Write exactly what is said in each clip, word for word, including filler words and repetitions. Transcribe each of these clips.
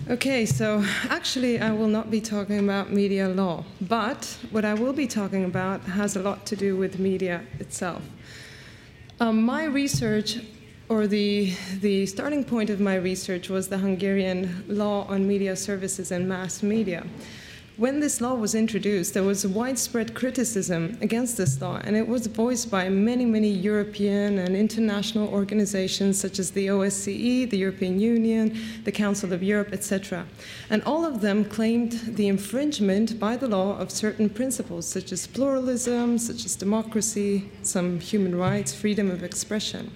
Okay, so actually I will not be talking about media law, but what I will be talking about has a lot to do with media itself. Um, my research, or the, the starting point of my research, was the Hungarian law on media services and mass media. When this law was introduced, there was widespread criticism against this law, and it was voiced by many, many European and international organizations such as the O S C E, the European Union, the Council of Europe, et cetera. And all of them claimed the infringement by the law of certain principles, such as pluralism, such as democracy, some human rights, freedom of expression.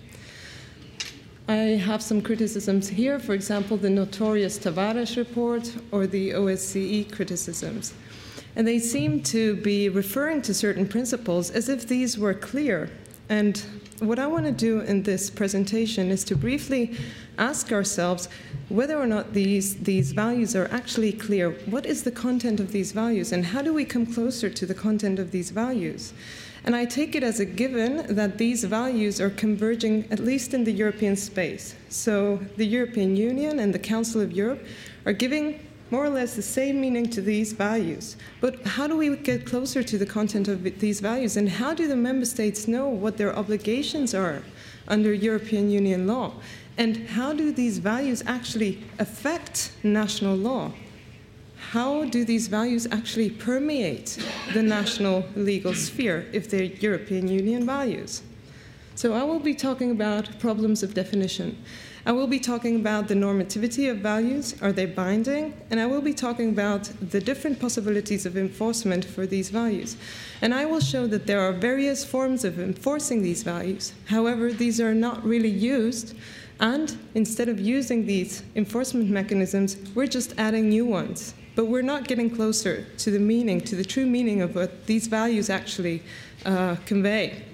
I have some criticisms here, for example, the notorious Tavares report or the O S C E criticisms. And they seem to be referring to certain principles as if these were clear. And what I want to do in this presentation is to briefly ask ourselves whether or not these, these values are actually clear. What is the content of these values, and how do we come closer to the content of these values? And I take it as a given that these values are converging, at least in the European space. So the European Union and the Council of Europe are giving more or less the same meaning to these values. But how do we get closer to the content of these values? And how do the member states know what their obligations are under European Union law? And how do these values actually affect national law? How do these values actually permeate the national legal sphere if they're European Union values? So I will be talking about problems of definition. I will be talking about the normativity of values, are they binding? And I will be talking about the different possibilities of enforcement for these values. And I will show that there are various forms of enforcing these values. However, these are not really used, and instead of using these enforcement mechanisms, we're just adding new ones. But we're not getting closer to the meaning, to the true meaning of what these values actually uh, convey.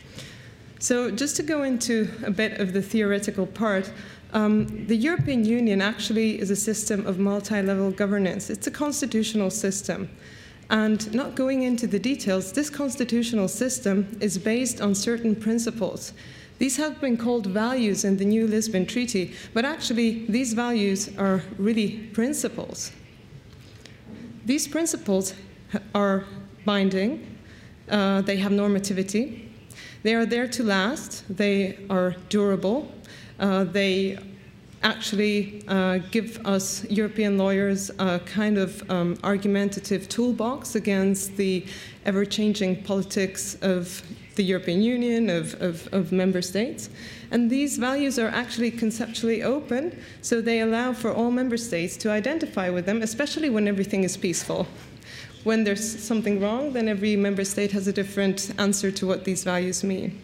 So just to go into a bit of the theoretical part, um, the European Union actually is a system of multi-level governance. It's a constitutional system. And not going into the details, this constitutional system is based on certain principles. These have been called values in the new Lisbon Treaty, but actually these values are really principles. These principles are binding, uh, they have normativity, they are there to last, they are durable, uh, they actually uh, give us European lawyers a kind of um, argumentative toolbox against the ever-changing politics of the European Union, of, of, of member states. And these values are actually conceptually open, so they allow for all member states to identify with them, especially when everything is peaceful. When there's something wrong, then every member state has a different answer to what these values mean.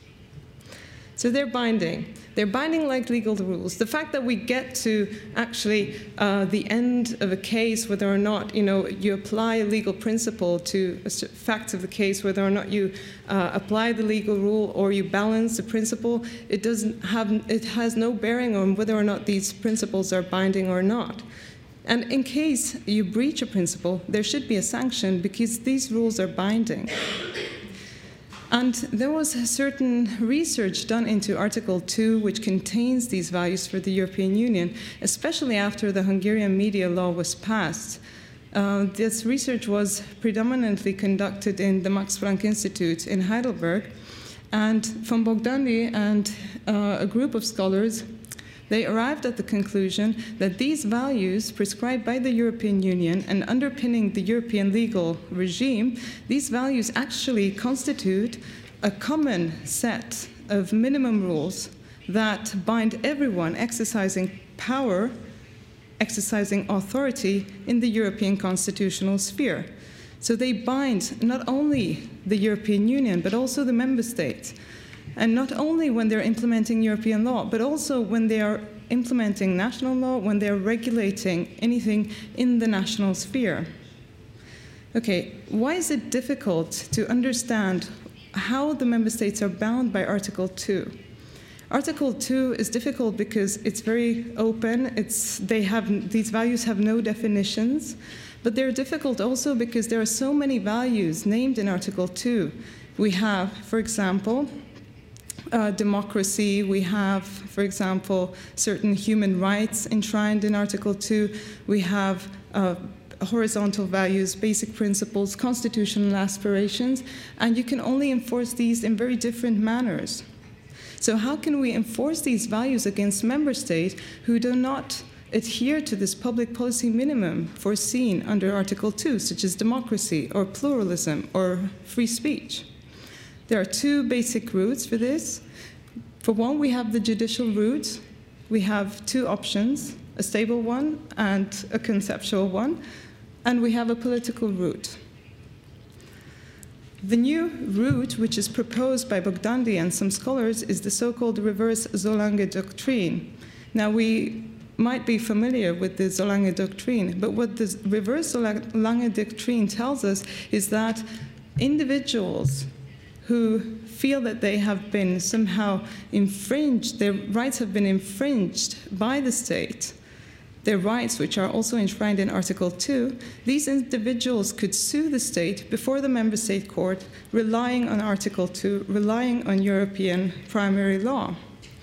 So they're binding. They're binding like legal rules. The fact that we get to actually uh, the end of a case, whether or not you know you apply a legal principle to facts of the case, whether or not you uh, apply the legal rule or you balance the principle, it doesn't have. It has no bearing on whether or not these principles are binding or not. And in case you breach a principle, there should be a sanction because these rules are binding. And there was a certain research done into Article two, which contains these values for the European Union, especially after the Hungarian media law was passed. Uh, this research was predominantly conducted in the Max Planck Institute in Heidelberg. And von Bogdandi and uh, a group of scholars, they arrived at the conclusion that these values prescribed by the European Union and underpinning the European legal regime, these values actually constitute a common set of minimum rules that bind everyone exercising power, exercising authority in the European constitutional sphere. So they bind not only the European Union, but also the member states. And not only when they're implementing European law, but also when they are implementing national law, when they're regulating anything in the national sphere. Okay, why is it difficult to understand how the member states are bound by Article two? Article two is difficult because it's very open. It's, they have, these values have no definitions, but they're difficult also because there are so many values named in Article two. We have, for example, uh, democracy, we have, for example, certain human rights enshrined in Article two, we have uh, horizontal values, basic principles, constitutional aspirations, and you can only enforce these in very different manners. So how can we enforce these values against member states who do not adhere to this public policy minimum foreseen under Article two, such as democracy or pluralism or free speech? There are two basic routes for this. For one, we have the judicial route. We have two options, a stable one and a conceptual one, and we have a political route. The new route, which is proposed by Bogdandi and some scholars, is the so-called reverse Zolange doctrine. Now, we might be familiar with the Zolange doctrine, but what the reverse Zolange doctrine tells us is that individuals who feel that they have been somehow infringed, their rights have been infringed by the state, their rights, which are also enshrined in Article two, these individuals could sue the state before the member state court, relying on Article two, relying on European primary law.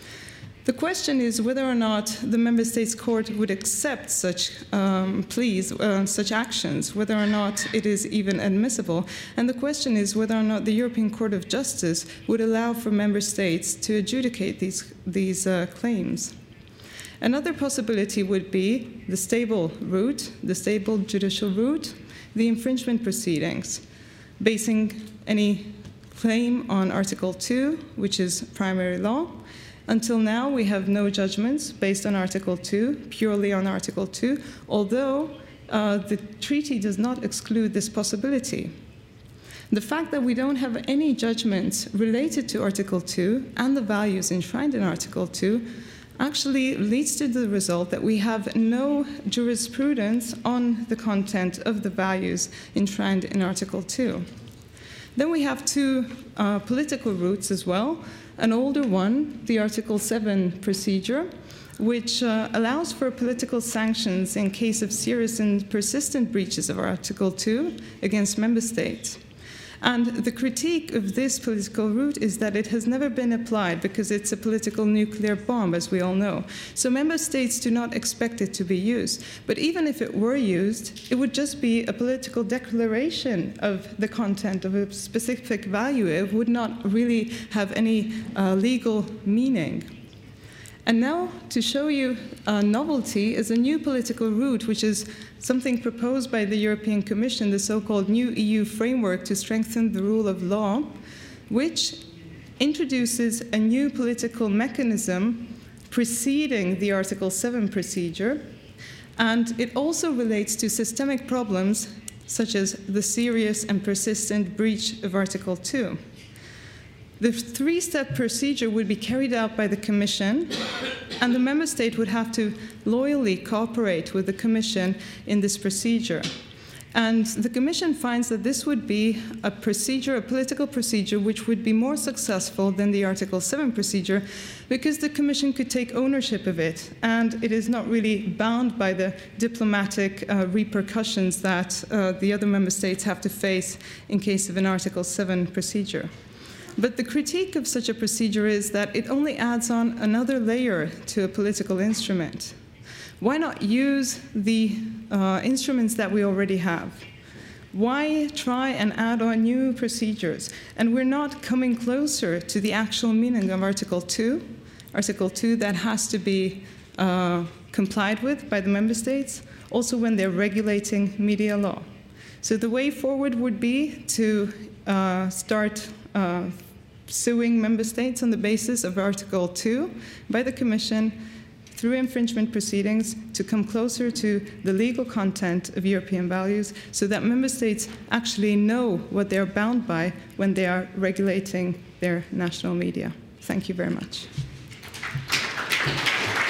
The question is whether or not the member states court would accept such um, pleas, uh, such actions, whether or not it is even admissible. And the question is whether or not the European Court of Justice would allow for member states to adjudicate these, these uh, claims. Another possibility would be the stable route, the stable judicial route, the infringement proceedings, basing any claim on Article two, which is primary law. Until now, we have no judgments based on Article two, purely on Article two, although uh, the treaty does not exclude this possibility. The fact that we don't have any judgments related to Article two and the values enshrined in Article two actually leads to the result that we have no jurisprudence on the content of the values enshrined in Article two. Then we have two uh, political routes as well. An older one, the Article seven procedure, which uh, allows for political sanctions in case of serious and persistent breaches of Article two against member states. And the critique of this political route is that it has never been applied because it's a political nuclear bomb, as we all know. So member states do not expect it to be used. But even if it were used, it would just be a political declaration of the content of a specific value. It would not really have any uh, legal meaning. And now, to show you a novelty, is a new political route, which is something proposed by the European Commission, the so-called new E U framework to strengthen the rule of law, which introduces a new political mechanism preceding the Article seven procedure, and it also relates to systemic problems such as the serious and persistent breach of Article two. The three-step procedure would be carried out by the Commission, and the member state would have to loyally cooperate with the Commission in this procedure. And the Commission finds that this would be a procedure, a political procedure, which would be more successful than the Article seven procedure because the Commission could take ownership of it, and it is not really bound by the diplomatic uh, repercussions that uh, the other member states have to face in case of an Article seven procedure. But the critique of such a procedure is that it only adds on another layer to a political instrument. Why not use the uh, instruments that we already have? Why try and add on new procedures? And we're not coming closer to the actual meaning of Article two, Article two that has to be uh, complied with by the member states, also when they're regulating media law. So the way forward would be to uh, start Uh, suing member states on the basis of Article two by the Commission through infringement proceedings to come closer to the legal content of European values so that member states actually know what they're bound by when they are regulating their national media. Thank you very much.